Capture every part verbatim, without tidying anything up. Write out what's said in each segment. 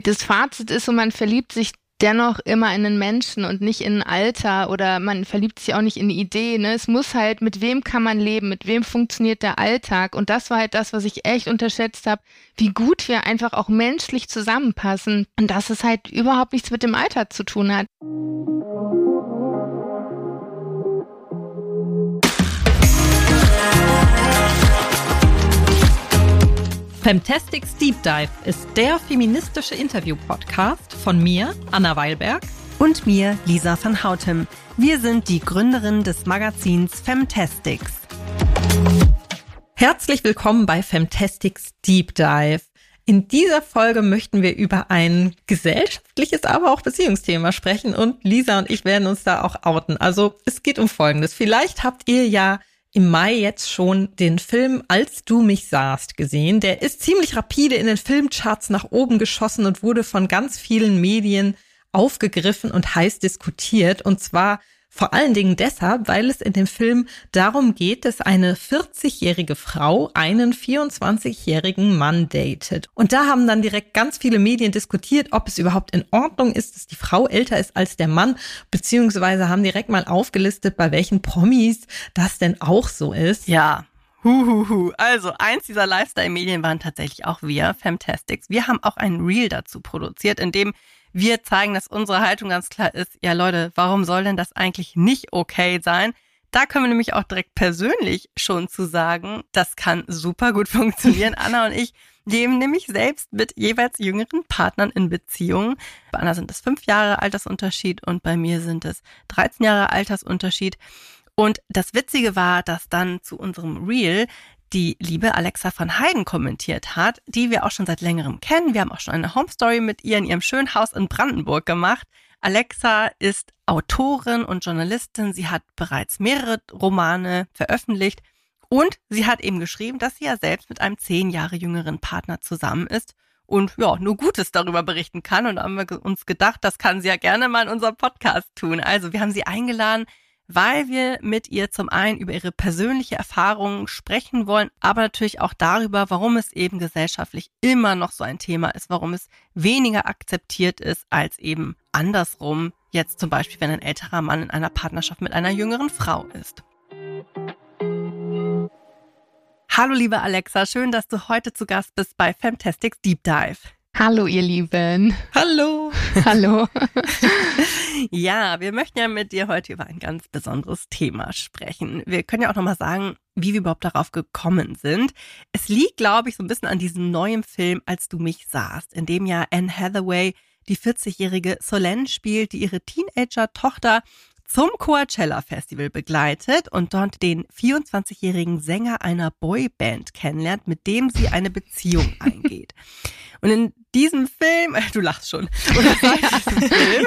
Das Fazit ist so, man verliebt sich dennoch immer in einen Menschen und nicht in ein Alter oder man verliebt sich auch nicht in eine Idee. Ne? Es muss halt, mit wem kann man leben, mit wem funktioniert der Alltag. Und das war halt das, was ich echt unterschätzt habe, wie gut wir einfach auch menschlich zusammenpassen und dass es halt überhaupt nichts mit dem Alter zu tun hat. Femtastics Deep Dive ist der feministische Interview-Podcast von mir, Anna Weilberg. Und mir, Lisa van Houtem. Wir sind die Gründerinnen des Magazins Femtastics. Herzlich willkommen bei Femtastics Deep Dive. In dieser Folge möchten wir über ein gesellschaftliches, aber auch Beziehungsthema sprechen und Lisa und ich werden uns da auch outen. Also es geht um Folgendes. Vielleicht habt ihr ja im Mai jetzt schon den Film Als du mich sahst gesehen. Der ist ziemlich rapide in den Filmcharts nach oben geschossen und wurde von ganz vielen Medien aufgegriffen und heiß diskutiert. Und zwar vor allen Dingen deshalb, weil es in dem Film darum geht, dass eine vierzigjährige Frau einen vierundzwanzigjährigen Mann datet. Und da haben dann direkt ganz viele Medien diskutiert, ob es überhaupt in Ordnung ist, dass die Frau älter ist als der Mann, beziehungsweise haben direkt mal aufgelistet, bei welchen Promis das denn auch so ist. Ja. Huhuhu. Also eins dieser Lifestyle-Medien waren tatsächlich auch wir, Femtastics. Wir haben auch ein Reel dazu produziert, in dem wir zeigen, dass unsere Haltung ganz klar ist, ja Leute, warum soll denn das eigentlich nicht okay sein? Da können wir nämlich auch direkt persönlich schon zu sagen, das kann super gut funktionieren. Anna und ich leben nämlich selbst mit jeweils jüngeren Partnern in Beziehungen. Bei Anna sind es fünf Jahre Altersunterschied und bei mir sind es dreizehn Jahre Altersunterschied. Und das Witzige war, dass dann zu unserem Reel die liebe Alexa van Heiden kommentiert hat, die wir auch schon seit längerem kennen. Wir haben auch schon eine Homestory mit ihr in ihrem schönen Haus in Brandenburg gemacht. Alexa ist Autorin und Journalistin. Sie hat bereits mehrere Romane veröffentlicht und sie hat eben geschrieben, dass sie ja selbst mit einem zehn Jahre jüngeren Partner zusammen ist und ja, nur Gutes darüber berichten kann. Und da haben wir uns gedacht, das kann sie ja gerne mal in unserem Podcast tun. Also wir haben sie eingeladen, weil wir mit ihr zum einen über ihre persönliche Erfahrungen sprechen wollen, aber natürlich auch darüber, warum es eben gesellschaftlich immer noch so ein Thema ist, warum es weniger akzeptiert ist als eben andersrum, jetzt zum Beispiel, wenn ein älterer Mann in einer Partnerschaft mit einer jüngeren Frau ist. Hallo liebe Alexa, schön, dass du heute zu Gast bist bei Femtastics Deep Dive. Hallo ihr Lieben. Hallo. Hallo. Ja, wir möchten ja mit dir heute über ein ganz besonderes Thema sprechen. Wir können ja auch nochmal sagen, wie wir überhaupt darauf gekommen sind. Es liegt, glaube ich, so ein bisschen an diesem neuen Film, Als du mich sahst, in dem ja Anne Hathaway die vierzigjährige Solène spielt, die ihre Teenager-Tochter zum Coachella-Festival begleitet und dort den vierundzwanzigjährigen Sänger einer Boyband kennenlernt, mit dem sie eine Beziehung eingeht. Und in diesem Film, du lachst schon, und in diesem Film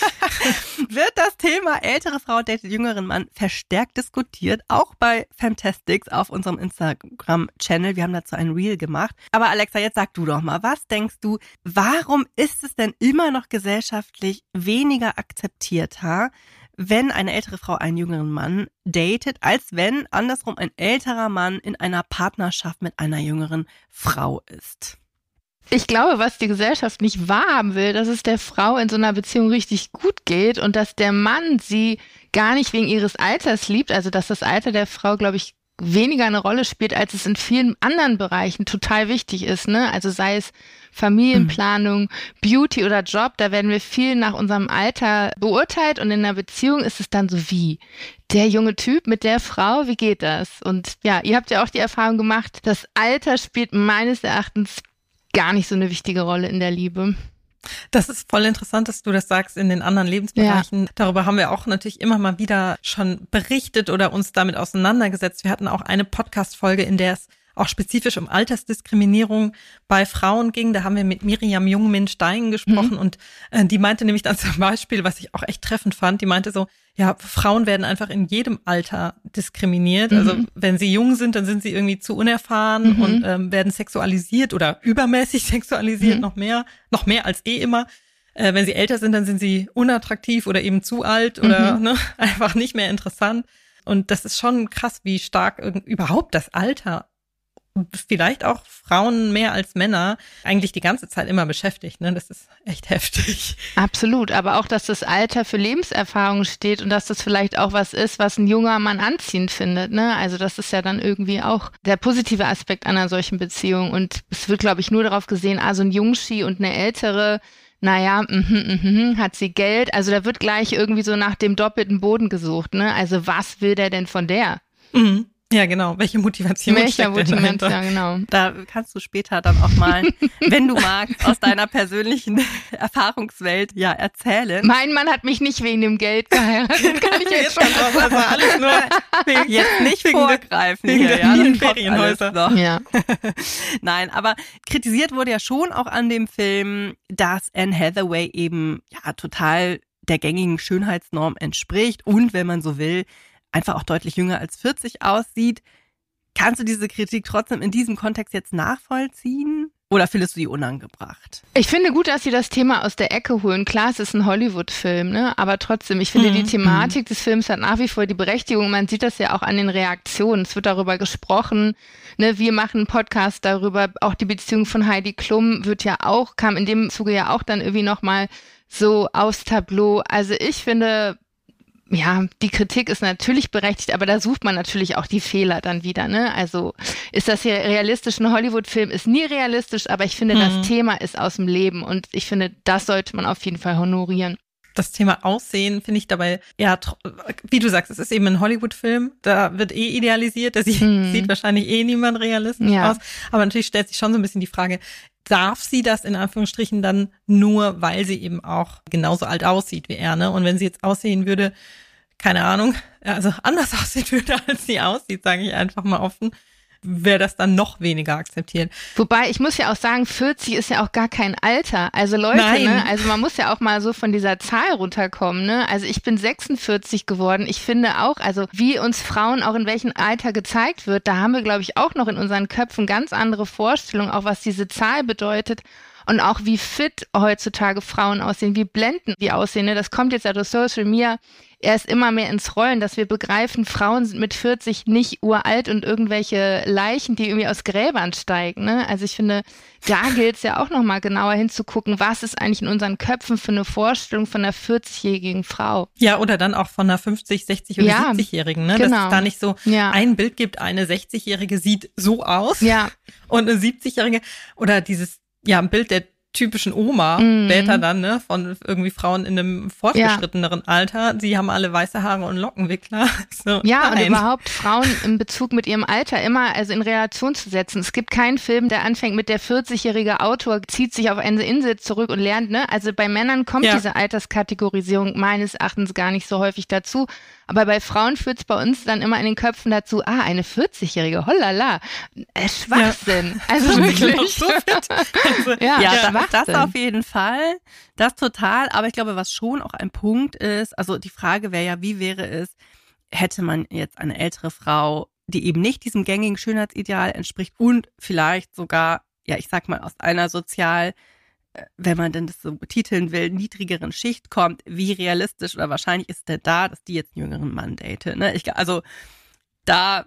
wird das Thema ältere Frau datet jüngeren Mann verstärkt diskutiert, auch bei Femtastics auf unserem Instagram-Channel. Wir haben dazu ein Reel gemacht. Aber Alexa, jetzt sag du doch mal, was denkst du, warum ist es denn immer noch gesellschaftlich weniger akzeptierter, wenn eine ältere Frau einen jüngeren Mann datet, als wenn andersrum ein älterer Mann in einer Partnerschaft mit einer jüngeren Frau ist? Ich glaube, was die Gesellschaft nicht wahrhaben will, dass es der Frau in so einer Beziehung richtig gut geht und dass der Mann sie gar nicht wegen ihres Alters liebt, also dass das Alter der Frau, glaube ich, weniger eine Rolle spielt, als es in vielen anderen Bereichen total wichtig ist, ne? Also sei es Familienplanung, mhm. Beauty oder Job, da werden wir viel nach unserem Alter beurteilt und in einer Beziehung ist es dann so wie der junge Typ mit der Frau, wie geht das? Und ja, ihr habt ja auch die Erfahrung gemacht, das Alter spielt meines Erachtens gar nicht so eine wichtige Rolle in der Liebe. Das ist voll interessant, dass du das sagst in den anderen Lebensbereichen. Ja. Darüber haben wir auch natürlich immer mal wieder schon berichtet oder uns damit auseinandergesetzt. Wir hatten auch eine Podcast-Folge, in der es auch spezifisch um Altersdiskriminierung bei Frauen ging. Da haben wir mit Miriam Jungmin-Stein gesprochen mhm. und äh, die meinte nämlich dann zum Beispiel, was ich auch echt treffend fand, die meinte so, ja, Frauen werden einfach in jedem Alter diskriminiert. Mhm. Also wenn sie jung sind, dann sind sie irgendwie zu unerfahren mhm. und ähm, werden sexualisiert oder übermäßig sexualisiert, mhm. noch mehr, noch mehr als eh immer. Äh, wenn sie älter sind, dann sind sie unattraktiv oder eben zu alt oder mhm. ne, einfach nicht mehr interessant. Und das ist schon krass, wie stark irgend, überhaupt das Alter vielleicht auch Frauen mehr als Männer eigentlich die ganze Zeit immer beschäftigt. Ne? Das ist echt heftig. Absolut, aber auch, dass das Alter für Lebenserfahrung steht und dass das vielleicht auch was ist, was ein junger Mann anziehend findet. Ne? Also das ist ja dann irgendwie auch der positive Aspekt einer solchen Beziehung. Und es wird, glaube ich, nur darauf gesehen, also ein Jungschi und eine ältere, naja, mhm, mhm, hat sie Geld. Also da wird gleich irgendwie so nach dem doppelten Boden gesucht. Ne? Also was will der denn von der? Mhm. Ja, genau. Welche Motivation Welcher steckt denn Motivation, dahinter? ja, genau. Da kannst du später dann auch mal, wenn du magst, aus deiner persönlichen Erfahrungswelt ja erzählen. Mein Mann hat mich nicht wegen dem Geld geheiratet, kann ich jetzt schon Das also alles nur wegen, Jetzt nicht wegen vorgreifen wegen hier, der ja, vielen das kommt Ferienhäuser. alles noch. Ja. Nein, aber kritisiert wurde ja schon auch an dem Film, dass Anne Hathaway eben ja total der gängigen Schönheitsnorm entspricht und, wenn man so will, einfach auch deutlich jünger als vierzig aussieht. Kannst du diese Kritik trotzdem in diesem Kontext jetzt nachvollziehen? Oder findest du die unangebracht? Ich finde gut, dass sie das Thema aus der Ecke holen. Klar, es ist ein Hollywood-Film, ne? Aber trotzdem, ich finde, Mhm. die Thematik des Films hat nach wie vor die Berechtigung. Man sieht das ja auch an den Reaktionen. Es wird darüber gesprochen, ne? Wir machen einen Podcast darüber. Auch die Beziehung von Heidi Klum wird ja auch, kam in dem Zuge ja auch dann irgendwie nochmal so aufs Tableau. Also ich finde, ja, die Kritik ist natürlich berechtigt, aber da sucht man natürlich auch die Fehler dann wieder, ne? Also ist das hier realistisch? Ein Hollywood-Film ist nie realistisch, aber ich finde, Mhm. das Thema ist aus dem Leben und ich finde, das sollte man auf jeden Fall honorieren. Das Thema Aussehen finde ich dabei, ja, wie du sagst, es ist eben ein Hollywood-Film, da wird eh idealisiert, da sieht, Mhm. sieht wahrscheinlich eh niemand realistisch Ja. aus, aber natürlich stellt sich schon so ein bisschen die Frage, darf sie das in Anführungsstrichen dann nur, weil sie eben auch genauso alt aussieht wie er, ne? Und wenn sie jetzt aussehen würde, keine Ahnung, also anders aussehen würde, als sie aussieht, sage ich einfach mal offen, wäre das dann noch weniger akzeptiert. Wobei, ich muss ja auch sagen, vierzig ist ja auch gar kein Alter. Also Leute, Nein. ne, also man muss ja auch mal so von dieser Zahl runterkommen, ne? Also ich bin sechsundvierzig geworden. Ich finde auch, also wie uns Frauen auch in welchem Alter gezeigt wird, da haben wir, glaube ich, auch noch in unseren Köpfen ganz andere Vorstellungen, auch was diese Zahl bedeutet. Und auch wie fit heutzutage Frauen aussehen, wie blendend die aussehen. Ne? Das kommt jetzt ja durch Social Media erst immer mehr ins Rollen, dass wir begreifen, Frauen sind mit vierzig nicht uralt und irgendwelche Leichen, die irgendwie aus Gräbern steigen. Ne? Also ich finde, da gilt es ja auch nochmal genauer hinzugucken, was ist eigentlich in unseren Köpfen für eine Vorstellung von einer vierzigjährigen Frau. Ja, oder dann auch von einer fünfzig, sechzig oder Ja, siebzigjährigen, ne? genau. Dass es da nicht so Ja. ein Bild gibt, eine sechzigjährige sieht so aus Ja, und eine siebzigjährige oder dieses, ja, ein Bild der typischen Oma, Mhm. später dann, ne, von irgendwie Frauen in einem fortgeschritteneren Alter, die haben alle weiße Haare und Lockenwickler. So, ja, und nein. überhaupt Frauen in Bezug mit ihrem Alter immer also in Relation zu setzen. Es gibt keinen Film, der anfängt mit der vierzigjährige Autor zieht sich auf eine Insel zurück und lernt, ne? Also bei Männern kommt Ja. diese Alterskategorisierung meines Erachtens gar nicht so häufig dazu. Aber bei Frauen führt es bei uns dann immer in den Köpfen dazu, ah, eine vierzigjährige, hollala, äh, Schwachsinn. Also Noch wirklich. so fit. Also, Ja, Ja, ja, das, das Schwachsinn. auf jeden Fall. Das total. Aber ich glaube, was schon auch ein Punkt ist, also die Frage wäre ja, wie wäre es, hätte man jetzt eine ältere Frau, die eben nicht diesem gängigen Schönheitsideal entspricht und vielleicht sogar, ja, ich sag mal, aus einer sozial, äh, wenn man denn das so betiteln will, niedrigeren Schicht kommt, wie realistisch oder wahrscheinlich ist denn da, dass die jetzt einen jüngeren Mann date, ne? Ich, also da,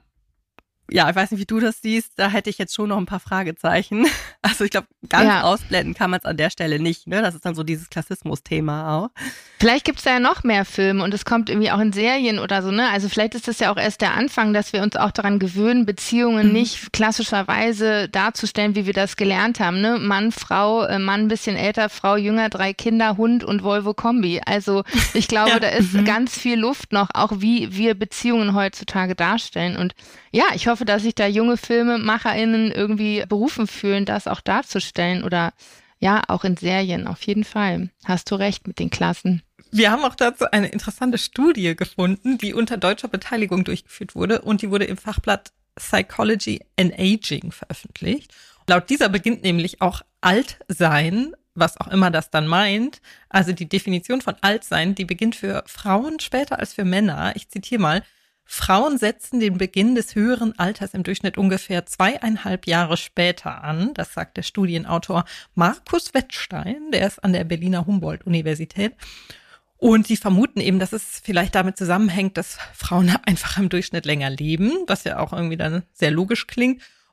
ja, ich weiß nicht, wie du das siehst, da hätte ich jetzt schon noch ein paar Fragezeichen. Also ich glaube, ganz Ja. ausblenden kann man es an der Stelle nicht, ne? Das ist dann so dieses Klassismus-Thema auch. Vielleicht gibt's da ja noch mehr Filme und es kommt irgendwie auch in Serien oder so, ne? Also vielleicht ist das ja auch erst der Anfang, dass wir uns auch daran gewöhnen, Beziehungen Mhm. nicht klassischerweise darzustellen, wie wir das gelernt haben, ne? Mann, Frau, äh, Mann ein bisschen älter, Frau jünger, drei Kinder, Hund und Volvo-Kombi. Also ich glaube, Ja. da ist Mhm. ganz viel Luft noch, auch wie wir Beziehungen heutzutage darstellen. Und ja, ich hoffe, dass sich da junge FilmemacherInnen irgendwie berufen fühlen, das auch darzustellen oder ja, auch in Serien, auf jeden Fall. Hast du recht mit den Klassen. Wir haben auch dazu eine interessante Studie gefunden, die unter deutscher Beteiligung durchgeführt wurde und die wurde im Fachblatt Psychology and Aging veröffentlicht. Laut dieser beginnt nämlich auch Altsein, was auch immer das dann meint, also die Definition von Altsein, die beginnt für Frauen später als für Männer. Ich zitiere mal: Frauen setzen den Beginn des höheren Alters im Durchschnitt ungefähr zweieinhalb Jahre später an. Das sagt der Studienautor Markus Wettstein, der ist an der Berliner Humboldt-Universität. Und sie vermuten eben, dass es vielleicht damit zusammenhängt, dass Frauen einfach im Durchschnitt länger leben, was ja auch irgendwie dann sehr logisch klingt.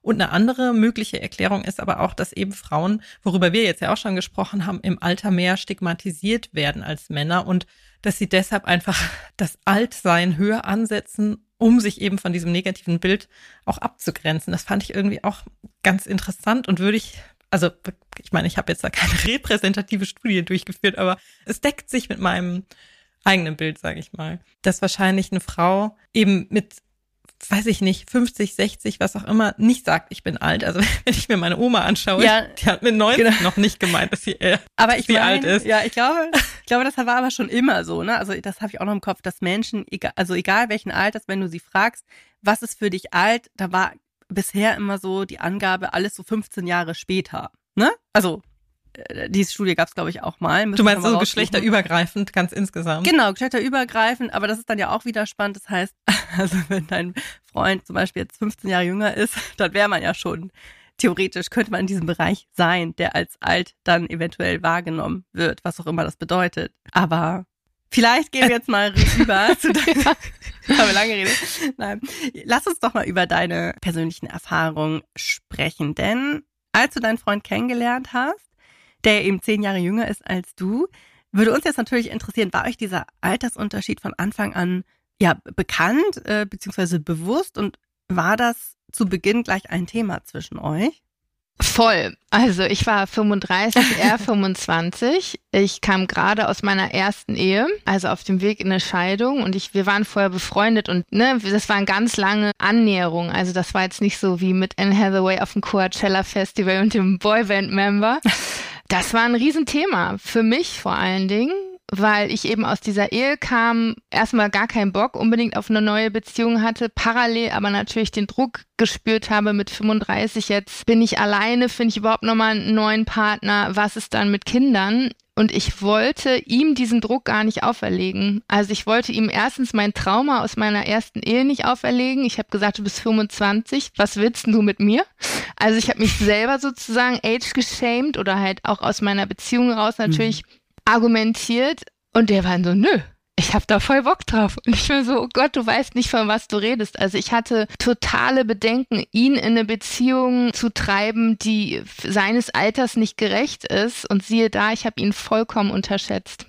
Und eine andere mögliche Erklärung ist aber auch, dass eben Frauen, worüber wir jetzt ja auch schon gesprochen haben, im Alter mehr stigmatisiert werden als Männer und dass sie deshalb einfach das Altsein höher ansetzen, um sich eben von diesem negativen Bild auch abzugrenzen. Das fand ich irgendwie auch ganz interessant und würde ich, also ich meine, ich habe jetzt da keine repräsentative Studie durchgeführt, aber es deckt sich mit meinem eigenen Bild, sage ich mal, dass wahrscheinlich eine Frau eben mit, weiß ich nicht, fünfzig, sechzig, was auch immer, nicht sagt, ich bin alt. Also wenn ich mir meine Oma anschaue, ja, die hat mit neunzig genau. noch nicht gemeint, dass sie, äh, aber ich sie mein, alt ist. Ja, ich glaube, ich glaube, das war aber schon immer so, ne? Also das habe ich auch noch im Kopf, dass Menschen, egal, also egal welchen Alters, wenn du sie fragst, was ist für dich alt, da war bisher immer so die Angabe, alles so fünfzehn Jahre später, ne? Also diese Studie gab es, glaube ich, auch mal. Du meinst so geschlechterübergreifend, ganz insgesamt? Genau, geschlechterübergreifend, aber das ist dann ja auch wieder spannend. Das heißt, also wenn dein Freund zum Beispiel jetzt fünfzehn Jahre jünger ist, dann wäre man ja schon, theoretisch könnte man in diesem Bereich sein, der als alt dann eventuell wahrgenommen wird, was auch immer das bedeutet. Aber vielleicht gehen wir jetzt mal rüber zu deiner, haben wir lange geredet. Nein, lass uns doch mal über deine persönlichen Erfahrungen sprechen, denn als du deinen Freund kennengelernt hast, der eben zehn Jahre jünger ist als du, würde uns jetzt natürlich interessieren, war euch dieser Altersunterschied von Anfang an ja bekannt äh, beziehungsweise bewusst und war das zu Beginn gleich ein Thema zwischen euch? Voll. Also ich war fünfunddreißig, er fünfundzwanzig. Ich kam gerade aus meiner ersten Ehe, also auf dem Weg in eine Scheidung und ich, wir waren vorher befreundet und ne, das war eine ganz lange Annäherung. Also das war jetzt nicht so wie mit Anne Hathaway auf dem Coachella Festival und dem Boyband-Member. Das war ein Riesenthema für mich vor allen Dingen, weil ich eben aus dieser Ehe kam, erstmal gar keinen Bock unbedingt auf eine neue Beziehung hatte, parallel aber natürlich den Druck gespürt habe mit fünfunddreißig, jetzt bin ich alleine, finde ich überhaupt nochmal einen neuen Partner, was ist dann mit Kindern? Und ich wollte ihm diesen Druck gar nicht auferlegen. Also ich wollte ihm erstens mein Trauma aus meiner ersten Ehe nicht auferlegen. Ich habe gesagt, du bist fünfundzwanzig, was willst du mit mir? Also ich habe mich selber sozusagen age-geshamed oder halt auch aus meiner Beziehung raus natürlich mhm. argumentiert. Und der war so, nö, ich habe da voll Bock drauf. Und ich war so, oh Gott, du weißt nicht, von was du redest. Also ich hatte totale Bedenken, ihn in eine Beziehung zu treiben, die seines Alters nicht gerecht ist. Und siehe da, ich habe ihn vollkommen unterschätzt.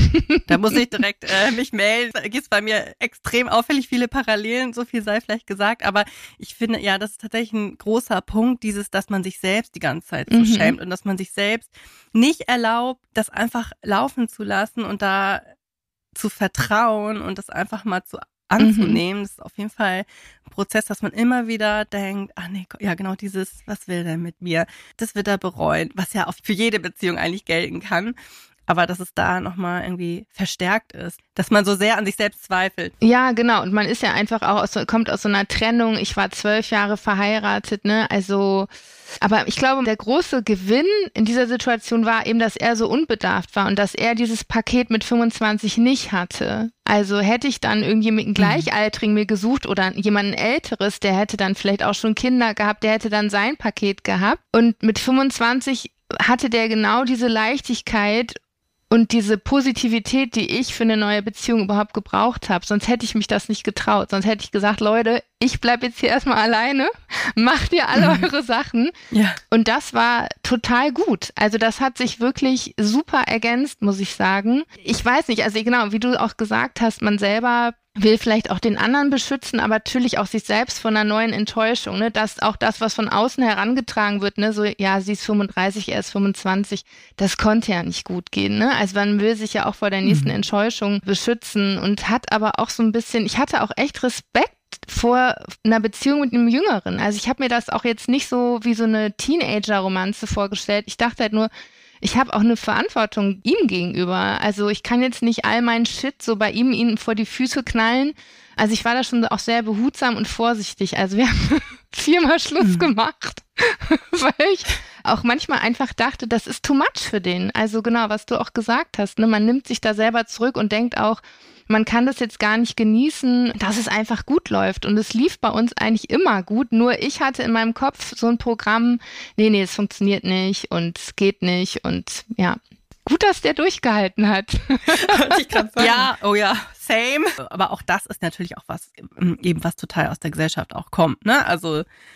Da muss ich direkt äh, mich melden. Da gibt es bei mir extrem auffällig viele Parallelen, so viel sei vielleicht gesagt. Aber ich finde, ja, das ist tatsächlich ein großer Punkt, dieses, dass man sich selbst die ganze Zeit so mhm. schämt und dass man sich selbst nicht erlaubt, das einfach laufen zu lassen und da zu vertrauen und das einfach mal zu anzunehmen. Mhm. Das ist auf jeden Fall ein Prozess, dass man immer wieder denkt, ach nee, ja genau dieses, was will der mit mir? Das wird er bereuen, was ja auch für jede Beziehung eigentlich gelten kann. Aber dass es da nochmal irgendwie verstärkt ist, dass man so sehr an sich selbst zweifelt. Ja, genau. Und man ist ja einfach auch aus, kommt aus so einer Trennung. Ich war zwölf Jahre verheiratet, ne? Also, aber ich glaube, der große Gewinn in dieser Situation war eben, dass er so unbedarft war und dass er dieses Paket mit fünfundzwanzig nicht hatte. Also hätte ich dann irgendjemanden Gleichaltrigen mir gesucht oder jemanden Älteres, der hätte dann vielleicht auch schon Kinder gehabt, der hätte dann sein Paket gehabt. Und mit fünfundzwanzig hatte der genau diese Leichtigkeit und diese Positivität, die ich für eine neue Beziehung überhaupt gebraucht habe. Sonst hätte ich mich das nicht getraut. Sonst hätte ich gesagt, Leute, ich bleib jetzt hier erstmal alleine, macht ihr alle mhm. eure Sachen. Ja. Und das war total gut. Also das hat sich wirklich super ergänzt, muss ich sagen. Ich weiß nicht, also genau, wie du auch gesagt hast, man selber will vielleicht auch den anderen beschützen, aber natürlich auch sich selbst von einer neuen Enttäuschung, ne, dass auch das, was von außen herangetragen wird, ne, so, ja, sie ist fünfunddreißig, er ist fünfundzwanzig, das konnte ja nicht gut gehen, ne, also man will sich ja auch vor der nächsten mhm. Enttäuschung beschützen und hat aber auch so ein bisschen, ich hatte auch echt Respekt vor einer Beziehung mit einem Jüngeren, also ich habe mir das auch jetzt nicht so wie so eine Teenager-Romanze vorgestellt, ich dachte halt nur, ich habe auch eine Verantwortung ihm gegenüber. Also ich kann jetzt nicht all meinen Shit so bei ihm ihn vor die Füße knallen. Also ich war da schon auch sehr behutsam und vorsichtig. Also wir haben viermal Schluss mhm. gemacht, weil ich auch manchmal einfach dachte, das ist too much für den. Also genau, was du auch gesagt hast, ne, man nimmt sich da selber zurück und denkt auch, man kann das jetzt gar nicht genießen, dass es einfach gut läuft. Und es lief bei uns eigentlich immer gut. Nur ich hatte in meinem Kopf so ein Programm, nee, nee, es funktioniert nicht und es geht nicht. Und ja, gut, dass der durchgehalten hat. ich kann sagen. Ja, oh ja, same. Aber auch das ist natürlich auch was, eben was total aus der Gesellschaft auch kommt, ne? Also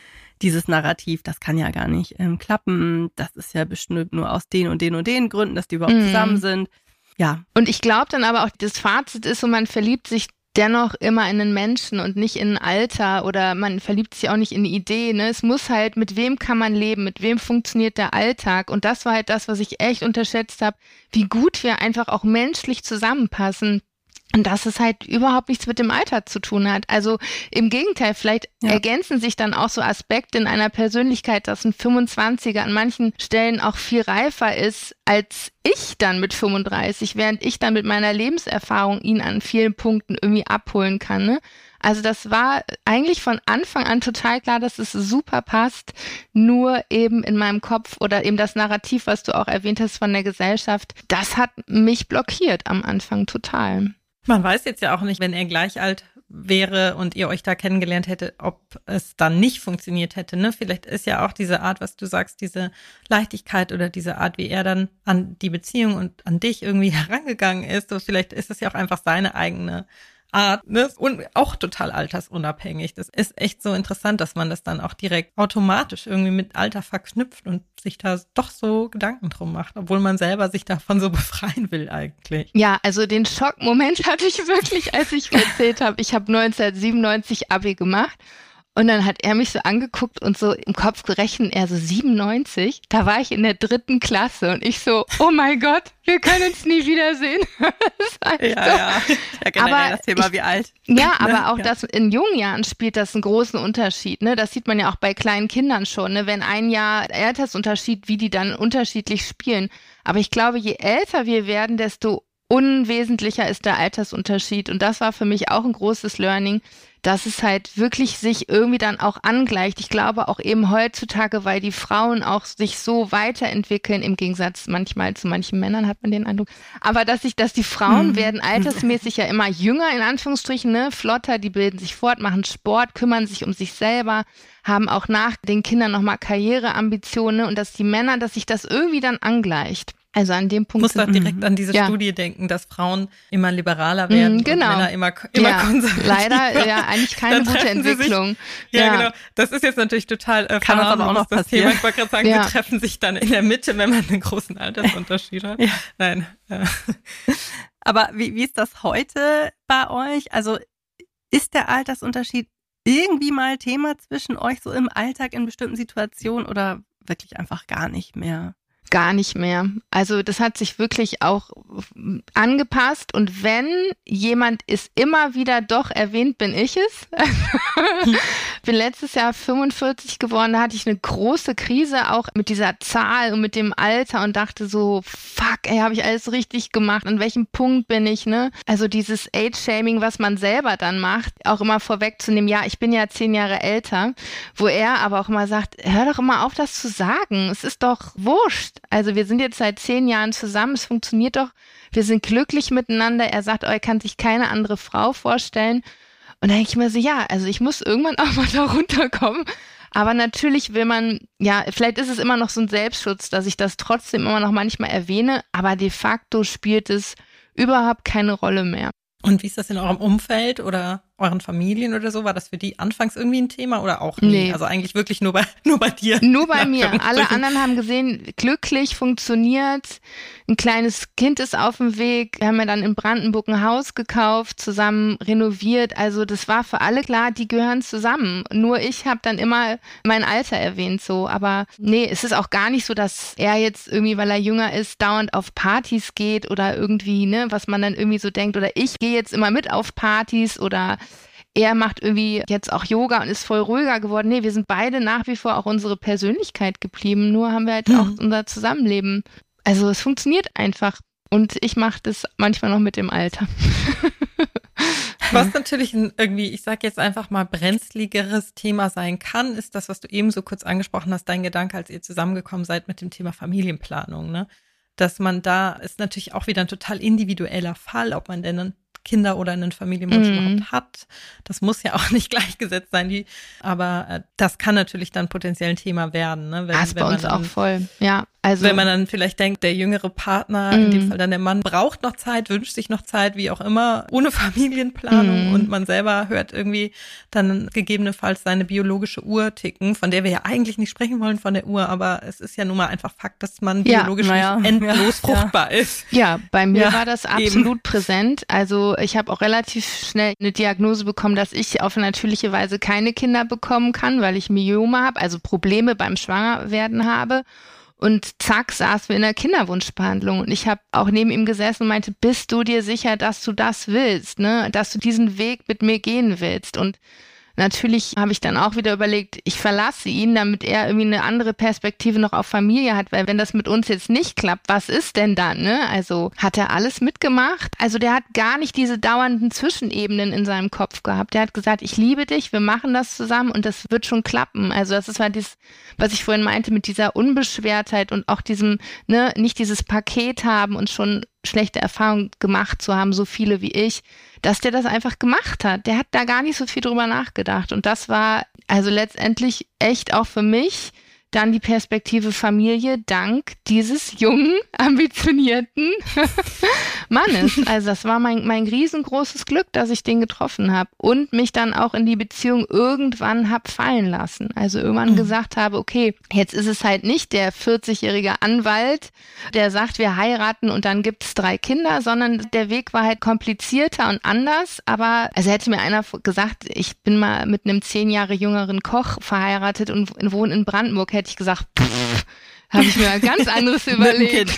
dieses Narrativ, das kann ja gar nicht ähm, klappen, das ist ja bestimmt nur aus den und den und den Gründen, dass die überhaupt mm. zusammen sind. Ja. Und ich glaube dann aber auch, das Fazit ist so, man verliebt sich dennoch immer in einen Menschen und nicht in ein Alter oder man verliebt sich auch nicht in eine Idee. Ne? Es muss halt, mit wem kann man leben, mit wem funktioniert der Alltag. Und das war halt das, was ich echt unterschätzt habe, wie gut wir einfach auch menschlich zusammenpassen. Und dass es halt überhaupt nichts mit dem Alter zu tun hat. Also im Gegenteil, vielleicht ja. ergänzen sich dann auch so Aspekte in einer Persönlichkeit, dass ein fünfundzwanziger an manchen Stellen auch viel reifer ist als ich dann mit fünfunddreißig, während ich dann mit meiner Lebenserfahrung ihn an vielen Punkten irgendwie abholen kann. Ne? Also das war eigentlich von Anfang an total klar, dass es super passt, nur eben in meinem Kopf oder eben das Narrativ, was du auch erwähnt hast von der Gesellschaft, das hat mich blockiert am Anfang total. Man weiß jetzt ja auch nicht, wenn er gleich alt wäre und ihr euch da kennengelernt hättet, ob es dann nicht funktioniert hätte. Ne? Vielleicht ist ja auch diese Art, was du sagst, diese Leichtigkeit oder diese Art, wie er dann an die Beziehung und an dich irgendwie herangegangen ist. So, vielleicht ist es ja auch einfach seine eigene Art, ne? Und auch total altersunabhängig. Das ist echt so interessant, dass man das dann auch direkt automatisch irgendwie mit Alter verknüpft und sich da doch so Gedanken drum macht, obwohl man selber sich davon so befreien will eigentlich. Ja, also den Schockmoment hatte ich wirklich, als ich erzählt habe, ich habe neunzehnhundertsiebenundneunzig Abi gemacht. Und dann hat er mich so angeguckt und so im Kopf gerechnet, er so siebenundneunzig, da war ich in der dritten Klasse und ich so, oh mein Gott, wir können uns nie wiedersehen. Das ja, so. ja, ja, generell aber das Thema, ich, wie alt. Ja, aber auch ja. das in jungen Jahren spielt das einen großen Unterschied. Ne? Das sieht man ja auch bei kleinen Kindern schon, ne? Wenn ein Jahr Altersunterschied, wie die dann unterschiedlich spielen. Aber ich glaube, je älter wir werden, desto unwesentlicher ist der Altersunterschied. Und das war für mich auch ein großes Learning, dass es halt wirklich sich irgendwie dann auch angleicht. Ich glaube auch eben heutzutage, weil die Frauen auch sich so weiterentwickeln, im Gegensatz manchmal zu manchen Männern, hat man den Eindruck. Aber dass sich, dass die Frauen mhm. werden altersmäßig ja immer jünger, in Anführungsstrichen, ne, flotter, die bilden sich fort, machen Sport, kümmern sich um sich selber, haben auch nach den Kindern nochmal Karriereambitionen, ne, und dass die Männer, dass sich das irgendwie dann angleicht. Also an dem Punkt. Ich muss doch direkt an diese ja. Studie denken, dass Frauen immer liberaler werden genau. und Männer immer, immer ja. konservativer. Leider, ja, eigentlich keine gute Entwicklung. Sich, ja, ja, genau. Das ist jetzt natürlich total äh, Kann das aber auch noch das passieren. Thema. Ich wollte gerade sagen, ja. sie treffen sich dann in der Mitte, wenn man einen großen Altersunterschied hat. Ja. Nein. Ja. Aber wie, wie ist das heute bei euch? Also ist der Altersunterschied irgendwie mal Thema zwischen euch so im Alltag in bestimmten Situationen oder wirklich einfach gar nicht mehr? Gar nicht mehr. Also das hat sich wirklich auch angepasst und wenn jemand es immer wieder doch erwähnt, bin ich es. Bin letztes Jahr fünfundvierzig geworden, da hatte ich eine große Krise auch mit dieser Zahl und mit dem Alter und dachte so, fuck, ey, habe ich alles richtig gemacht? An welchem Punkt bin ich, ne? Also dieses Age-Shaming, was man selber dann macht, auch immer vorwegzunehmen, ja, ich bin ja zehn Jahre älter, wo er aber auch immer sagt, hör doch immer auf, das zu sagen. Es ist doch wurscht. Also wir sind jetzt seit zehn Jahren zusammen, es funktioniert doch, wir sind glücklich miteinander. Er sagt, oh, er kann sich keine andere Frau vorstellen. Und dann denke ich mir so, ja, also ich muss irgendwann auch mal da runterkommen. Aber natürlich will man, ja, vielleicht ist es immer noch so ein Selbstschutz, dass ich das trotzdem immer noch manchmal erwähne, aber de facto spielt es überhaupt keine Rolle mehr. Und wie ist das in eurem Umfeld oder euren Familien oder so? War das für die anfangs irgendwie ein Thema oder auch nie? Nee. Also eigentlich wirklich nur bei, nur bei dir? Nur bei mir. Alle anderen haben gesehen, glücklich, funktioniert. Ein kleines Kind ist auf dem Weg. Wir haben ja dann in Brandenburg ein Haus gekauft, zusammen renoviert. Also das war für alle klar, die gehören zusammen. Nur ich habe dann immer mein Alter erwähnt so. Aber nee, es ist auch gar nicht so, dass er jetzt irgendwie, weil er jünger ist, dauernd auf Partys geht oder irgendwie, ne, was man dann irgendwie so denkt. Oder ich gehe jetzt immer mit auf Partys oder er macht irgendwie jetzt auch Yoga und ist voll ruhiger geworden. Nee, wir sind beide nach wie vor auch unsere Persönlichkeit geblieben. Nur haben wir halt mhm. auch unser Zusammenleben. Also es funktioniert einfach. Und ich mache das manchmal noch mit dem Alter. Was natürlich ein irgendwie, ich sag jetzt einfach mal, brenzligeres Thema sein kann, ist das, was du eben so kurz angesprochen hast, dein Gedanke, als ihr zusammengekommen seid mit dem Thema Familienplanung, ne? Dass man da, ist natürlich auch wieder ein total individueller Fall, ob man denn Kinder oder einen Familienwunsch Mhm. überhaupt hat. Das muss ja auch nicht gleichgesetzt sein, die, aber äh, das kann natürlich dann potenziell ein Thema werden. Ne? Wenn, Das ist bei wenn man uns dann, auch voll, ja. Also, wenn man dann vielleicht denkt, der jüngere Partner, Mhm. in dem Fall dann der Mann, braucht noch Zeit, wünscht sich noch Zeit, wie auch immer, ohne Familienplanung Mhm. und man selber hört irgendwie dann gegebenenfalls seine biologische Uhr ticken, von der wir ja eigentlich nicht sprechen wollen von der Uhr, aber es ist ja nun mal einfach Fakt, dass man Ja, biologisch naja, nicht endlos ja, fruchtbar ist. ja, bei mir Ja, war das eben. absolut präsent. Also ich habe auch relativ schnell eine Diagnose bekommen, dass ich auf natürliche Weise keine Kinder bekommen kann, weil ich Myome habe, also Probleme beim Schwangerwerden habe. Und zack, saßen wir in der Kinderwunschbehandlung. Und ich habe auch neben ihm gesessen und meinte, bist du dir sicher, dass du das willst, ne? Dass du diesen Weg mit mir gehen willst? Und natürlich habe ich dann auch wieder überlegt, ich verlasse ihn, damit er irgendwie eine andere Perspektive noch auf Familie hat, weil wenn das mit uns jetzt nicht klappt, was ist denn dann, ne? Also hat er alles mitgemacht? Also der hat gar nicht diese dauernden Zwischenebenen in seinem Kopf gehabt. Der hat gesagt, ich liebe dich, wir machen das zusammen und das wird schon klappen. Also das ist halt dieses, was ich vorhin meinte, mit dieser Unbeschwertheit und auch diesem, ne, nicht dieses Paket haben und schon schlechte Erfahrungen gemacht zu haben, so viele wie ich, dass der das einfach gemacht hat. Der hat da gar nicht so viel drüber nachgedacht. Und das war also letztendlich echt auch für mich dann die Perspektive Familie dank dieses jungen, ambitionierten Mannes. Also das war mein, mein riesengroßes Glück, dass ich den getroffen habe und mich dann auch in die Beziehung irgendwann hab fallen lassen. Also irgendwann Mhm. gesagt habe, okay, jetzt ist es halt nicht der vierzigjährige Anwalt, der sagt, wir heiraten und dann gibt es drei Kinder, sondern der Weg war halt komplizierter und anders. Aber also hätte mir einer gesagt, ich bin mal mit einem zehn Jahre jüngeren Koch verheiratet und wohne in Brandenburg, hätte ich gesagt, pff, habe ich mir was ganz anderes Mit dem überlegt.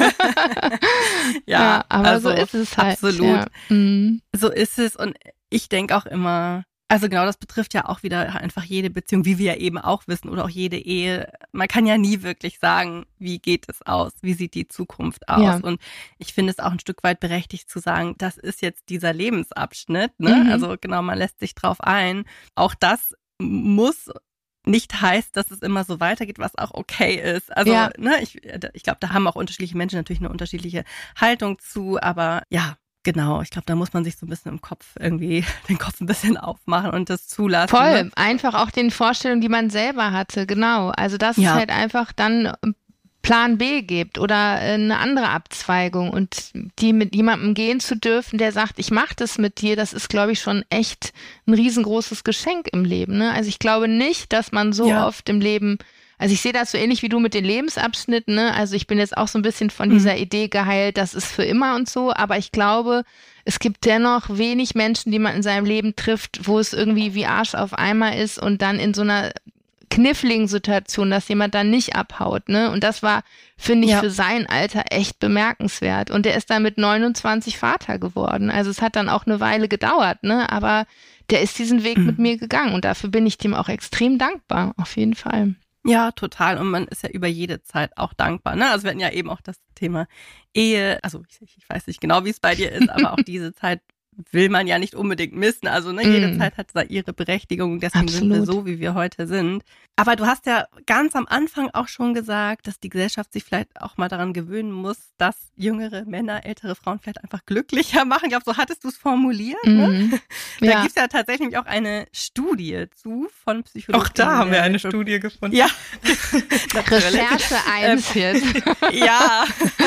ja, Ja, aber also so ist es halt. absolut. Ja. Mhm. So ist es und ich denke auch immer, also genau, das betrifft ja auch wieder einfach jede Beziehung, wie wir ja eben auch wissen, oder auch jede Ehe. Man kann ja nie wirklich sagen, wie geht es aus, wie sieht die Zukunft aus. Ja. Und ich finde es auch ein Stück weit berechtigt zu sagen, das ist jetzt dieser Lebensabschnitt. Ne? Mhm. Also genau, man lässt sich drauf ein. Auch das muss nicht heißt, dass es immer so weitergeht, was auch okay ist. Also, Ja. ne, ich, ich glaube, da haben auch unterschiedliche Menschen natürlich eine unterschiedliche Haltung zu, aber ja, genau, ich glaube, da muss man sich so ein bisschen im Kopf irgendwie den Kopf ein bisschen aufmachen und das zulassen. Voll, Ne? einfach auch den Vorstellungen, die man selber hatte, genau. Also dass Ja. es halt einfach dann Plan B gibt oder eine andere Abzweigung und die mit jemandem gehen zu dürfen, der sagt, ich mache das mit dir, das ist, glaube ich, schon echt ein riesengroßes Geschenk im Leben. Ne? Also ich glaube nicht, dass man so Ja. oft im Leben, also ich sehe das so ähnlich wie du mit den Lebensabschnitten, ne? Also ich bin jetzt auch so ein bisschen von dieser Idee geheilt, das ist für immer und so, aber ich glaube, es gibt dennoch wenig Menschen, die man in seinem Leben trifft, wo es irgendwie wie Arsch auf Eimer ist und dann in so einer kniffligen Situation, dass jemand dann nicht abhaut, ne? Und das war, finde ich, Ja. für sein Alter echt bemerkenswert. Und der ist dann mit neunundzwanzig Vater geworden. Also es hat dann auch eine Weile gedauert, ne? Aber der ist diesen Weg Mhm. mit mir gegangen und dafür bin ich dem auch extrem dankbar, auf jeden Fall. Ja, total. Und man ist ja über jede Zeit auch dankbar. Ne? Also wir hatten ja eben auch das Thema Ehe. Also ich, ich weiß nicht genau, wie es bei dir ist, aber auch diese Zeit will man ja nicht unbedingt missen. Also ne, jede Mm. Zeit hat da ihre Berechtigung. Deswegen sind wir Absolut. so, wie wir heute sind. Aber du hast ja ganz am Anfang auch schon gesagt, dass die Gesellschaft sich vielleicht auch mal daran gewöhnen muss, dass jüngere Männer ältere Frauen vielleicht einfach glücklicher machen. Ich glaube, so hattest du es formuliert. Ne? Mhm. Da Ja. gibt's ja tatsächlich auch eine Studie zu von Psychologen. Auch da haben wir der- eine Studie gefunden. Ja, natürlich. Recherche eins jetzt. Ja,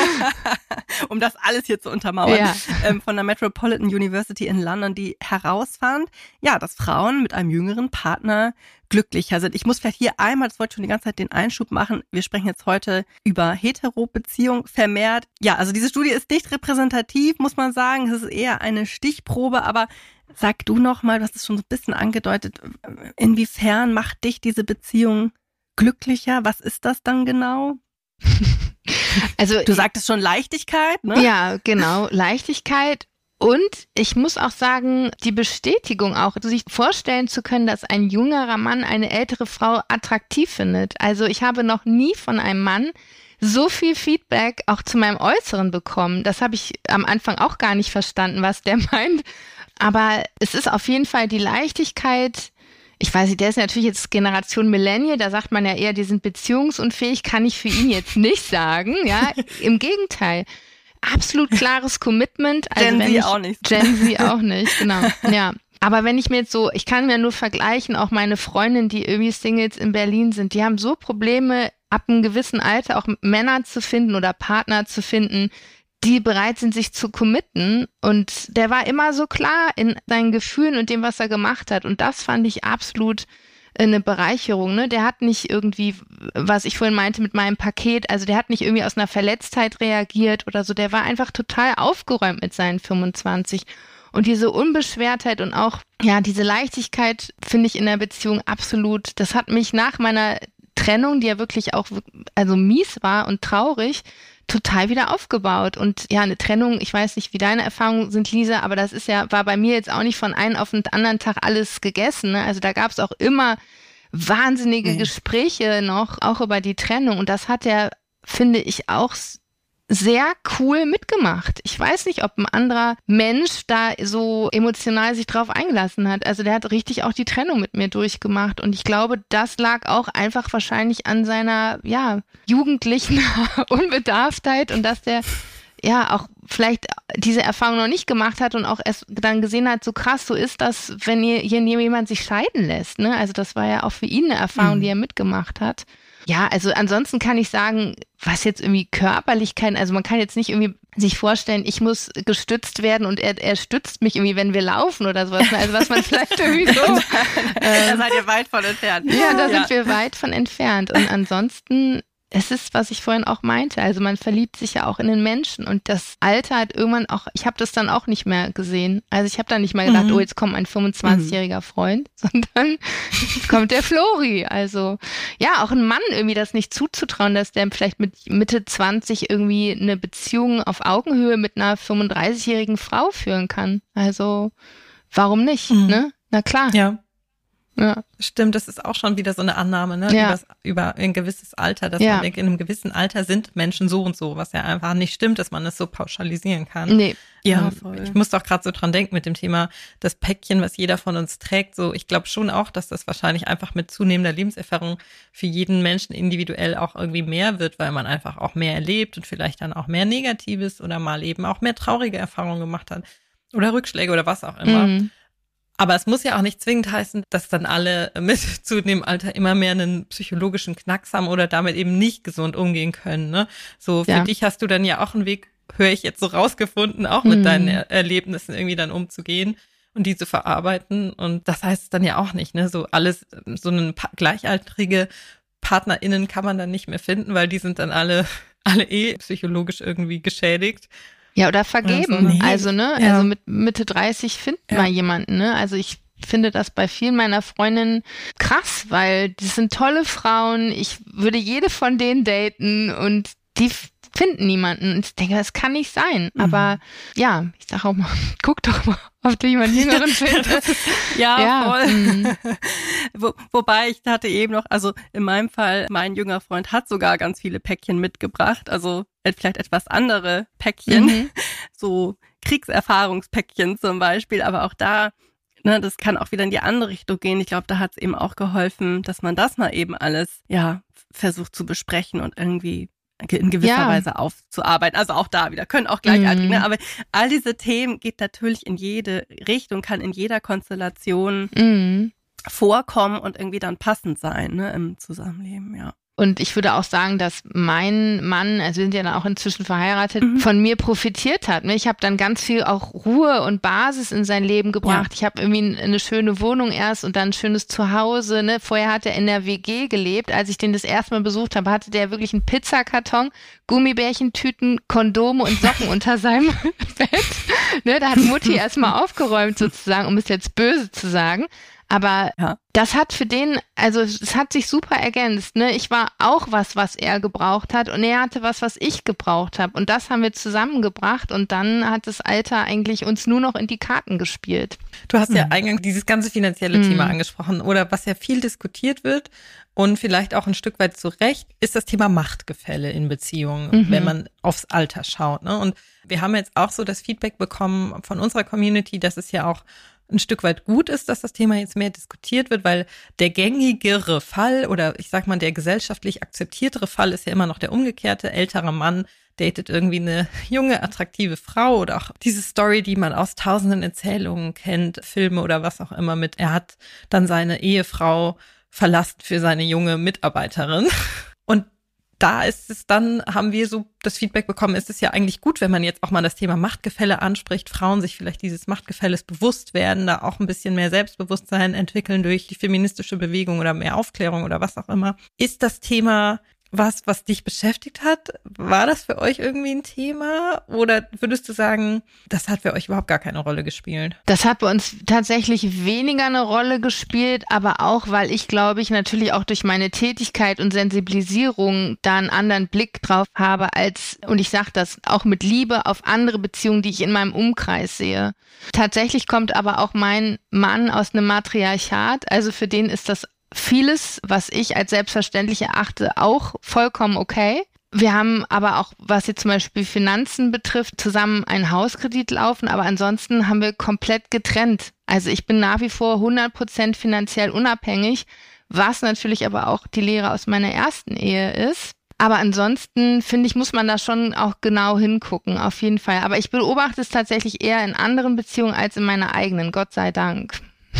um das alles hier zu untermauern, Ja. ähm, von der Metropolitan University in London, die herausfand, ja, dass Frauen mit einem jüngeren Partner glücklicher sind. Ich muss vielleicht hier einmal, das wollte ich schon die ganze Zeit den Einschub machen, wir sprechen jetzt heute über Hetero-Beziehung vermehrt. Ja, also diese Studie ist nicht repräsentativ, muss man sagen, es ist eher eine Stichprobe, aber sag du noch mal, du hast es schon so ein bisschen angedeutet, inwiefern macht dich diese Beziehung glücklicher? Was ist das dann genau? Also Du sagtest schon Leichtigkeit, ne? ja, genau, Leichtigkeit. Und ich muss auch sagen, die Bestätigung auch, sich vorstellen zu können, dass ein jüngerer Mann eine ältere Frau attraktiv findet. Also ich habe noch nie von einem Mann so viel Feedback auch zu meinem Äußeren bekommen. Das habe ich am Anfang auch gar nicht verstanden, was der meint. Aber es ist auf jeden Fall die Leichtigkeit. Ich weiß nicht, der ist natürlich jetzt Generation Millennial, da sagt man ja eher, die sind beziehungsunfähig, kann ich für ihn jetzt nicht sagen, ja, im Gegenteil. absolut klares Commitment. Also Gen wenn Z ich, auch nicht. Gen Z auch nicht, genau. Ja. Aber wenn ich mir jetzt so, ich kann mir nur vergleichen, auch meine Freundinnen, die irgendwie Singles in Berlin sind, die haben so Probleme, ab einem gewissen Alter auch Männer zu finden oder Partner zu finden, die bereit sind, sich zu committen. Und der war immer so klar in seinen Gefühlen und dem, was er gemacht hat. Und das fand ich absolut eine Bereicherung, ne? Der hat nicht irgendwie, was ich vorhin meinte mit meinem Paket, also der hat nicht irgendwie aus einer Verletztheit reagiert oder so, der war einfach total aufgeräumt mit seinen fünfundzwanzig. Und diese Unbeschwertheit und auch, ja, diese Leichtigkeit finde ich in der Beziehung absolut, das hat mich nach meiner Trennung, die ja wirklich auch, also mies war und traurig, total wieder aufgebaut. Und ja, eine Trennung, ich weiß nicht, wie deine Erfahrungen sind, Lisa, aber das ist ja, war bei mir jetzt auch nicht von einem auf den anderen Tag alles gegessen, ne? Also da gab es auch immer wahnsinnige mhm. Gespräche noch, auch über die Trennung. Und das hat er, finde ich, auch sehr cool mitgemacht. Ich weiß nicht, ob ein anderer Mensch da so emotional sich drauf eingelassen hat. Also der hat richtig auch die Trennung mit mir durchgemacht. Und ich glaube, das lag auch einfach wahrscheinlich an seiner, ja, jugendlichen Unbedarftheit und dass der, ja, auch vielleicht diese Erfahrung noch nicht gemacht hat und auch erst dann gesehen hat, so krass, so ist das, wenn hier jemand sich scheiden lässt, ne? Also das war ja auch für ihn eine Erfahrung, mhm. die er mitgemacht hat. Ja, also ansonsten kann ich sagen, was jetzt irgendwie Körperlichkeit, also man kann jetzt nicht irgendwie sich vorstellen, ich muss gestützt werden und er, er stützt mich irgendwie, wenn wir laufen oder sowas. Also was man vielleicht irgendwie so... ähm, da seid ihr weit von entfernt. Ja, da ja. sind wir weit von entfernt. Und ansonsten, es ist, was ich vorhin auch meinte, also man verliebt sich ja auch in den Menschen und das Alter hat irgendwann auch, ich habe das dann auch nicht mehr gesehen. Also ich habe dann nicht mehr gedacht, mhm. oh, jetzt kommt ein fünfundzwanzigjähriger mhm. Freund, sondern jetzt kommt der Flori. Also ja, auch ein Mann irgendwie das nicht zuzutrauen, dass der vielleicht mit Mitte zwanzig irgendwie eine Beziehung auf Augenhöhe mit einer fünfunddreißigjährigen Frau führen kann. Also warum nicht, mhm. ne? Na klar. Ja. Ja. Stimmt, das ist auch schon wieder so eine Annahme, ne? Ja. Übers, über ein gewisses Alter, dass ja. man denkt, in einem gewissen Alter sind Menschen so und so, was ja einfach nicht stimmt, dass man das so pauschalisieren kann. Nee. Ja, voll. Ich muss doch gerade so dran denken mit dem Thema das Päckchen, was jeder von uns trägt. So, ich glaube schon auch, dass das wahrscheinlich einfach mit zunehmender Lebenserfahrung für jeden Menschen individuell auch irgendwie mehr wird, weil man einfach auch mehr erlebt und vielleicht dann auch mehr Negatives oder mal eben auch mehr traurige Erfahrungen gemacht hat oder Rückschläge oder was auch immer. Mhm. Aber es muss ja auch nicht zwingend heißen, dass dann alle mit zunehmendem Alter immer mehr einen psychologischen Knacks haben oder damit eben nicht gesund umgehen können, ne? So, für ja. dich hast du dann ja auch einen Weg, höre ich jetzt so rausgefunden, auch mit mhm. deinen er- Erlebnissen irgendwie dann umzugehen und die zu verarbeiten. Und das heißt es dann ja auch nicht, ne? So alles, so eine pa- gleichaltrige PartnerInnen kann man dann nicht mehr finden, weil die sind dann alle, alle eh psychologisch irgendwie geschädigt. Ja, oder vergeben. Also, nee. also ne, ja. also mit Mitte dreißig findet ja. man jemanden, ne? Also ich finde das bei vielen meiner Freundinnen krass, weil das sind tolle Frauen. Ich würde jede von denen daten und die finden niemanden. Und ich denke, das kann nicht sein. Mhm. Aber ja, ich sage auch mal, guck doch mal, ob du jemanden Jüngeren findest. ja, ja, voll. Mhm. Wo, wobei ich hatte eben noch, also in meinem Fall, mein jüngerer Freund hat sogar ganz viele Päckchen mitgebracht. Also vielleicht etwas andere Päckchen, mhm. so Kriegserfahrungspäckchen zum Beispiel. Aber auch da, ne, das kann auch wieder in die andere Richtung gehen. Ich glaube, da hat es eben auch geholfen, dass man das mal eben alles, ja, versucht zu besprechen und irgendwie in gewisser ja. Weise aufzuarbeiten. Also auch da wieder, können auch gleichaltrig, mm. ne? Aber all diese Themen geht natürlich in jede Richtung, kann in jeder Konstellation mm. vorkommen und irgendwie dann passend sein, ne, im Zusammenleben, ja. Und ich würde auch sagen, dass mein Mann, also wir sind ja dann auch inzwischen verheiratet, mhm. von mir profitiert hat. Ich habe dann ganz viel auch Ruhe und Basis in sein Leben gebracht. Ja. Ich habe irgendwie eine schöne Wohnung erst und dann ein schönes Zuhause. Ne? Vorher hat er in der W G gelebt. Als ich den das erste Mal besucht habe, hatte der wirklich einen Pizzakarton, Gummibärchentüten, Kondome und Socken unter seinem Bett. Ne? Da hat Mutti erstmal aufgeräumt sozusagen, um es jetzt böse zu sagen. Aber ja. das hat für den, also es hat sich super ergänzt, ne? Ich war auch was, was er gebraucht hat und er hatte was, was ich gebraucht habe und das haben wir zusammengebracht und dann hat das Alter eigentlich uns nur noch in die Karten gespielt. Du hast ja mhm. eingangs dieses ganze finanzielle mhm. Thema angesprochen oder was ja viel diskutiert wird und vielleicht auch ein Stück weit zu Recht, ist das Thema Machtgefälle in Beziehungen, mhm. wenn man aufs Alter schaut, ne? Und wir haben jetzt auch so das Feedback bekommen von unserer Community, dass es ja auch ein Stück weit gut ist, dass das Thema jetzt mehr diskutiert wird, weil der gängigere Fall oder ich sag mal der gesellschaftlich akzeptiertere Fall ist ja immer noch der umgekehrte ältere Mann, datet irgendwie eine junge, attraktive Frau oder auch diese Story, die man aus tausenden Erzählungen kennt, Filme oder was auch immer mit, er hat dann seine Ehefrau verlassen für seine junge Mitarbeiterin. Und da ist es dann, haben wir so das Feedback bekommen, ist es ja eigentlich gut, wenn man jetzt auch mal das Thema Machtgefälle anspricht, Frauen sich vielleicht dieses Machtgefälles bewusst werden, da auch ein bisschen mehr Selbstbewusstsein entwickeln durch die feministische Bewegung oder mehr Aufklärung oder was auch immer. Ist das Thema was, was dich beschäftigt hat? War das für euch irgendwie ein Thema? Oder würdest du sagen, das hat für euch überhaupt gar keine Rolle gespielt? Das hat bei uns tatsächlich weniger eine Rolle gespielt, aber auch, weil ich, glaube ich, natürlich auch durch meine Tätigkeit und Sensibilisierung da einen anderen Blick drauf habe als, und ich sage das auch mit Liebe, auf andere Beziehungen, die ich in meinem Umkreis sehe. Tatsächlich kommt aber auch mein Mann aus einem Matriarchat, also für den ist das vieles, was ich als selbstverständlich erachte, auch vollkommen okay. Wir haben aber auch, was jetzt zum Beispiel Finanzen betrifft, zusammen einen Hauskredit laufen, aber ansonsten haben wir komplett getrennt. Also ich bin nach wie vor hundert Prozent finanziell unabhängig, was natürlich aber auch die Lehre aus meiner ersten Ehe ist. Aber ansonsten, finde ich, muss man da schon auch genau hingucken, auf jeden Fall. Aber ich beobachte es tatsächlich eher in anderen Beziehungen als in meiner eigenen, Gott sei Dank.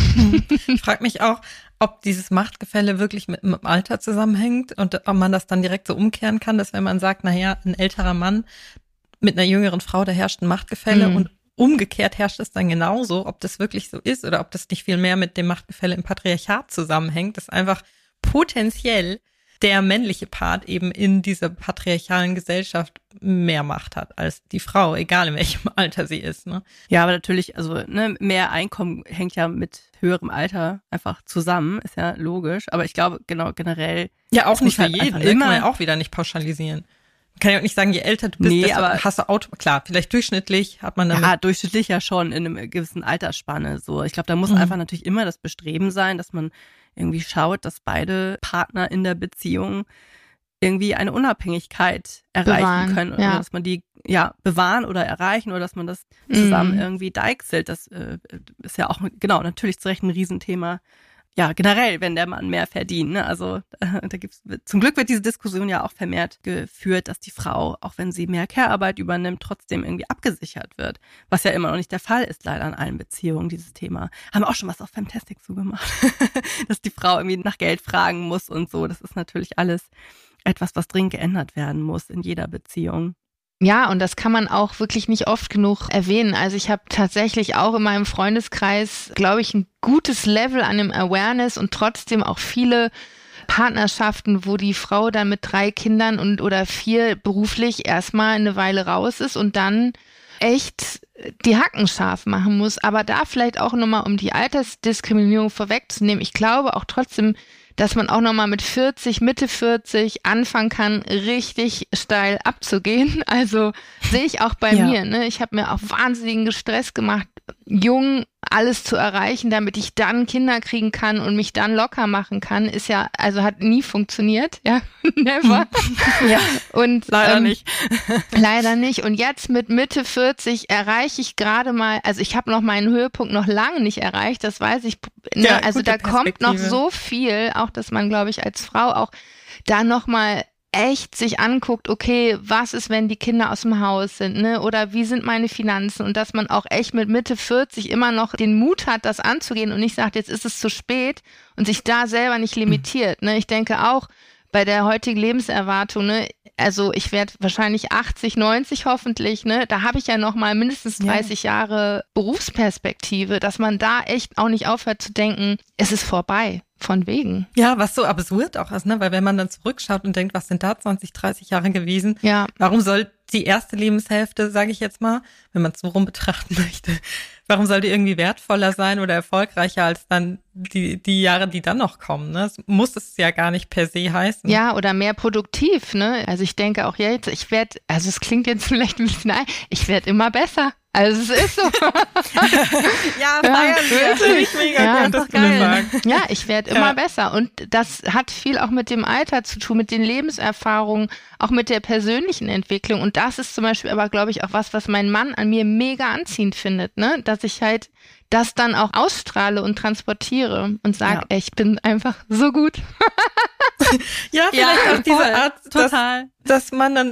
Ich frage mich auch, ob dieses Machtgefälle wirklich mit dem Alter zusammenhängt und ob man das dann direkt so umkehren kann, dass wenn man sagt, naja, ein älterer Mann mit einer jüngeren Frau, da herrscht ein Machtgefälle mhm. und umgekehrt herrscht es dann genauso, ob das wirklich so ist oder ob das nicht viel mehr mit dem Machtgefälle im Patriarchat zusammenhängt, dass einfach potenziell der männliche Part eben in dieser patriarchalen Gesellschaft mehr Macht hat als die Frau, egal in welchem Alter sie ist. Ne? Ja, aber natürlich, also ne, mehr Einkommen hängt ja mit höherem Alter einfach zusammen, ist ja logisch. Aber ich glaube, genau, generell. Ja, auch nicht für halt jeden, ne? Kann man ja auch wieder nicht pauschalisieren. Man kann ja auch nicht sagen, je älter du bist, nee, desto aber hast du Auto, klar, vielleicht durchschnittlich hat man dann. Ja, durchschnittlich ja schon in einem gewissen Altersspanne, so. Ich glaube, da muss mhm. einfach natürlich immer das Bestreben sein, dass man irgendwie schaut, dass beide Partner in der Beziehung irgendwie eine Unabhängigkeit erreichen bewahren, können oder ja. dass man die ja bewahren oder erreichen oder dass man das zusammen mm. irgendwie deichselt. Das äh, ist ja auch genau natürlich zu Recht ein Riesenthema. Ja, generell, wenn der Mann mehr verdient. Ne? Also äh, da gibt's zum Glück wird diese Diskussion ja auch vermehrt geführt, dass die Frau, auch wenn sie mehr Care-Arbeit übernimmt, trotzdem irgendwie abgesichert wird. Was ja immer noch nicht der Fall ist, leider in allen Beziehungen, dieses Thema. Haben wir auch schon was auf Femtastic zugemacht, dass die Frau irgendwie nach Geld fragen muss und so. Das ist natürlich alles etwas, was dringend geändert werden muss in jeder Beziehung. Ja, und das kann man auch wirklich nicht oft genug erwähnen. Also ich habe tatsächlich auch in meinem Freundeskreis, glaube ich, ein gutes Level an dem Awareness und trotzdem auch viele Partnerschaften, wo die Frau dann mit drei Kindern und oder vier beruflich erstmal eine Weile raus ist und dann echt die Hacken scharf machen muss. Aber da vielleicht auch nochmal, um die Altersdiskriminierung vorwegzunehmen, ich glaube auch trotzdem, dass man auch nochmal mit vierzig, Mitte vierzig anfangen kann, richtig steil abzugehen. Also sehe ich auch bei ja. mir. Ne? Ich habe mir auch wahnsinnigen Stress gemacht, jung alles zu erreichen, damit ich dann Kinder kriegen kann und mich dann locker machen kann, ist ja, also hat nie funktioniert, ja, never. Ja, und leider ähm, nicht. Leider nicht. Und jetzt mit Mitte vierzig erreiche ich gerade mal, also ich habe noch meinen Höhepunkt noch lange nicht erreicht, das weiß ich. Ne? Ja, also da kommt noch so viel, auch dass man, glaube ich, als Frau auch da nochmal echt sich anguckt, okay, was ist, wenn die Kinder aus dem Haus sind, ne? Oder wie sind meine Finanzen? Und dass man auch echt mit Mitte vierzig immer noch den Mut hat, das anzugehen und nicht sagt, jetzt ist es zu spät und sich da selber nicht limitiert. Ne? Ich denke auch bei der heutigen Lebenserwartung, ne, also ich werde wahrscheinlich achtzig, neunzig hoffentlich, ne? Da habe ich ja noch mal mindestens dreißig ja. Jahre Berufsperspektive, dass man da echt auch nicht aufhört zu denken, es ist vorbei. Von wegen. Ja, was so absurd auch ist, ne? Weil wenn man dann zurückschaut und denkt, was sind da zwanzig, dreißig Jahre gewesen? Ja. Warum soll die erste Lebenshälfte, sage ich jetzt mal, wenn man es so rum betrachten möchte, warum soll die irgendwie wertvoller sein oder erfolgreicher als dann die die Jahre, die dann noch kommen? Ne? Das muss es ja gar nicht per se heißen. Ja, oder mehr produktiv, ne? Also ich denke auch jetzt, ich werde, also es klingt jetzt vielleicht ein bisschen, nein, ich werde immer besser. Also es ist so. Ja, feiern wir. Finde ich mega ja, gut, das geil. Ja, ich werde immer ja. besser. Und das hat viel auch mit dem Alter zu tun, mit den Lebenserfahrungen, auch mit der persönlichen Entwicklung. Und das ist zum Beispiel aber, glaube ich, auch was, was mein Mann an mir mega anziehend findet, ne? Dass ich halt das dann auch ausstrahle und transportiere und sage, ja. ich bin einfach so gut. Ja, vielleicht ja, auch diese voll, Art, total. Dass, dass man dann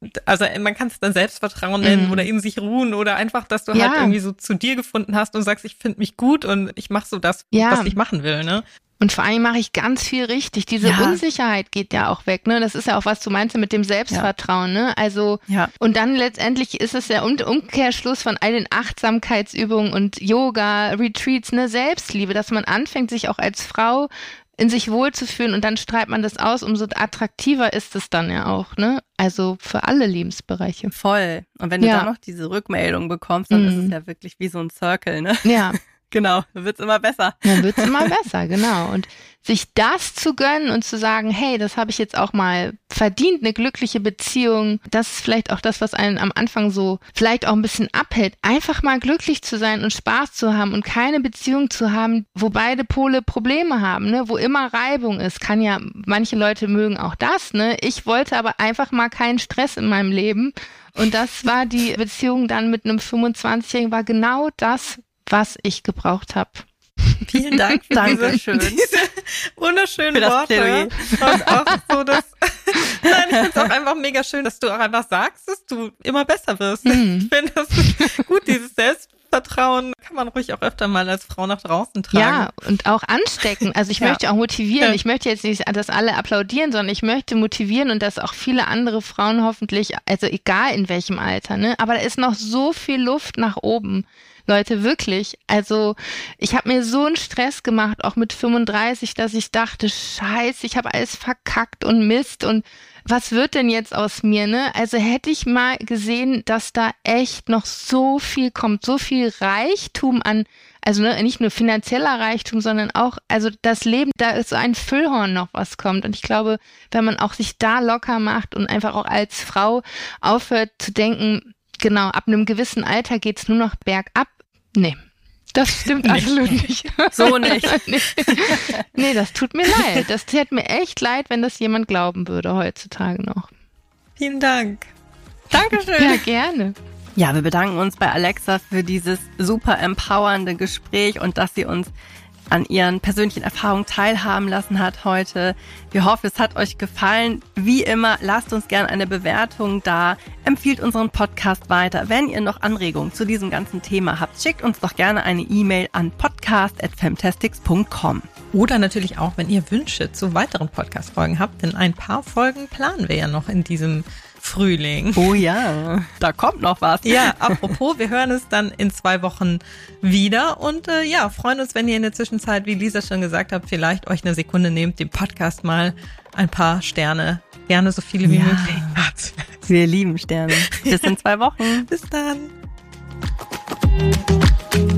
also man kann es dann Selbstvertrauen nennen Mhm. oder in sich ruhen oder einfach, dass du Ja. halt irgendwie so zu dir gefunden hast und sagst, ich finde mich gut und ich mache so das, Ja. was ich machen will, ne? Und vor allem mache ich ganz viel richtig. Diese Ja. Unsicherheit geht ja auch weg, ne? Das ist ja auch, was du meinst mit dem Selbstvertrauen, ne? Also, Ja. und dann letztendlich ist es der Um- Umkehrschluss von all den Achtsamkeitsübungen und Yoga, Retreats, ne? Selbstliebe, dass man anfängt, sich auch als Frau in sich wohlzufühlen und dann strahlt man das aus, umso attraktiver ist es dann ja auch, ne? Also für alle Lebensbereiche. Voll. Und wenn du Ja. dann noch diese Rückmeldung bekommst, dann ist Mhm. es ja wirklich wie so ein Circle, ne? Ja, Genau, dann wird's immer besser. dann wird's immer besser, genau. Und sich das zu gönnen und zu sagen, hey, das habe ich jetzt auch mal verdient, eine glückliche Beziehung, das ist vielleicht auch das, was einen am Anfang so vielleicht auch ein bisschen abhält, einfach mal glücklich zu sein und Spaß zu haben und keine Beziehung zu haben, wo beide Pole Probleme haben, ne, wo immer Reibung ist. Kann ja, manche Leute mögen auch das, ne. Ich wollte aber einfach mal keinen Stress in meinem Leben und das war die Beziehung dann mit einem fünfundzwanzigjährigen, war genau das, was ich gebraucht habe. Vielen Dank für Dankeschön. diese, diese wunderschönen Für das Worte. Plädoyer. Und auch so, dass, nein, ich finde es auch einfach mega schön, dass du auch einfach sagst, dass du immer besser wirst. Mhm. Ich finde das ist gut, dieses Selbstvertrauen kann man ruhig auch öfter mal als Frau nach draußen tragen. Ja, und auch anstecken. Also ich Ja. möchte auch motivieren. Ja. Ich möchte jetzt nicht, dass alle applaudieren, sondern ich möchte motivieren und dass auch viele andere Frauen hoffentlich, also egal in welchem Alter, ne, aber da ist noch so viel Luft nach oben. Leute, wirklich. Also ich habe mir so einen Stress gemacht, auch mit fünfunddreißig, dass ich dachte, scheiße, ich habe alles verkackt und Mist und was wird denn jetzt aus mir, ne? Also hätte ich mal gesehen, dass da echt noch so viel kommt, so viel Reichtum an, also ne, nicht nur finanzieller Reichtum, sondern auch, also das Leben, da ist so ein Füllhorn noch, was kommt. Und ich glaube, wenn man auch sich da locker macht und einfach auch als Frau aufhört zu denken, genau, ab einem gewissen Alter geht's nur noch bergab. Nee, das stimmt Nee. absolut nicht. So nicht. nee. nee, das tut mir leid. Das täte mir echt leid, wenn das jemand glauben würde heutzutage noch. Vielen Dank. Dankeschön. Ja, gerne. Ja, wir bedanken uns bei Alexa für dieses super empowernde Gespräch und dass sie uns an ihren persönlichen Erfahrungen teilhaben lassen hat heute. Wir hoffen, es hat euch gefallen. Wie immer, lasst uns gerne eine Bewertung da. Empfiehlt unseren Podcast weiter. Wenn ihr noch Anregungen zu diesem ganzen Thema habt, schickt uns doch gerne eine E-Mail an podcast at femtastics punkt com. Oder natürlich auch, wenn ihr Wünsche zu weiteren Podcast-Folgen habt, denn ein paar Folgen planen wir ja noch in diesem Frühling. Oh ja, da kommt noch was. Ja, apropos, wir hören es dann in zwei Wochen wieder und äh, ja, freuen uns, wenn ihr in der Zwischenzeit, wie Lisa schon gesagt hat, vielleicht euch eine Sekunde nehmt, dem Podcast mal ein paar Sterne, gerne so viele wie Ja. möglich. Wir lieben Sterne. Bis in zwei Wochen. Bis dann.